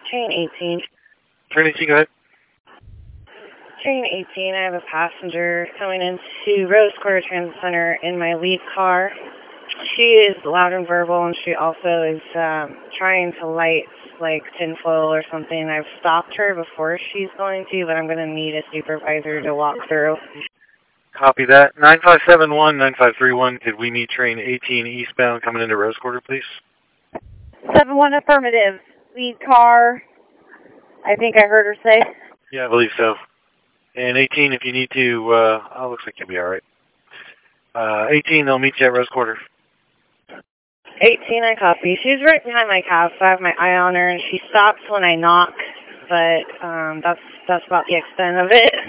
Train 18. Train 18, go ahead. Train 18, I have a passenger coming into Rose Quarter Transit Center in my lead car. She is loud and verbal, and she also is trying to light like tinfoil or something. I've stopped her before she's going to, but I'm going to need a supervisor to walk through. Copy that. 9571, 9531, could we meet train 18 eastbound coming into Rose Quarter, please? 7-1 affirmative. Lead car. I think I heard her say. Yeah, I believe so. And 18, if you need to, looks like you'll be all right. 18, they'll meet you at Rose Quarter. 18, I copy. She's right behind my cab, so I have my eye on her, and she stops when I knock, but that's about the extent of it.